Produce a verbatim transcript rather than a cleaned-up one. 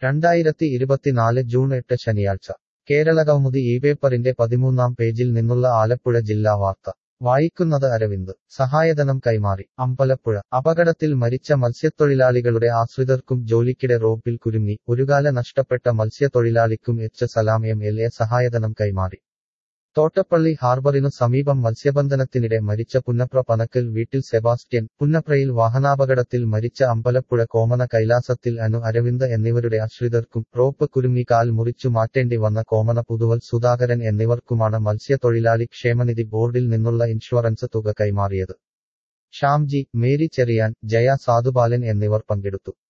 രണ്ടായിരത്തി ഇരുപത്തിനാല് ജൂൺ എട്ട് ശനിയാഴ്ച കേരളകൗമുദി ഈ പേപ്പറിന്റെ പതിമൂന്നാം പേജിൽ നിന്നുള്ള ആലപ്പുഴ ജില്ലാ വാർത്ത വായിക്കുന്നത് അരവിന്ദ് സഹായധനം കൈമാറി അമ്പലപ്പുഴ അപകടത്തിൽ മരിച്ച മത്സ്യത്തൊഴിലാളികളുടെ ആശ്രിതർക്കും ജോലിക്കിടെ റോപ്പിൽ കുരുങ്ങി ഒരുകാല നഷ്ടപ്പെട്ട മത്സ്യത്തൊഴിലാളിക്കും H Salam M L A സഹായധനം കൈമാറി തോട്ടപ്പള്ളി ഹാർബറിനു സമീപം മത്സ്യബന്ധനത്തിനിടെ മരിച്ച പുന്നപ്ര പനക്കൽ വീട്ടിൽ സെബാസ്റ്റ്യൻ പുന്നപ്രയിൽ വാഹനാപകടത്തിൽ മരിച്ച അമ്പലപ്പുഴ കോമന കൈലാസത്തിൽ അനു അരവിന്ദ് എന്നിവരുടെ ആശ്രിതർക്കും റോപ്പ് കുരുങ്ങി കാൽ മുറിച്ചു മാറ്റേണ്ടി വന്ന കോമന പുതുവൽ സുധാകരൻ എന്നിവർക്കുമാണ് മത്സ്യത്തൊഴിലാളി ക്ഷേമനിധി ബോർഡിൽ നിന്നുള്ള ഇൻഷുറൻസ് തുക കൈമാറിയത് ഷ്യാംജി മേരി ചെറിയാൻ ജയ സാധുപാലൻ എന്നിവർ പങ്കെടുത്തു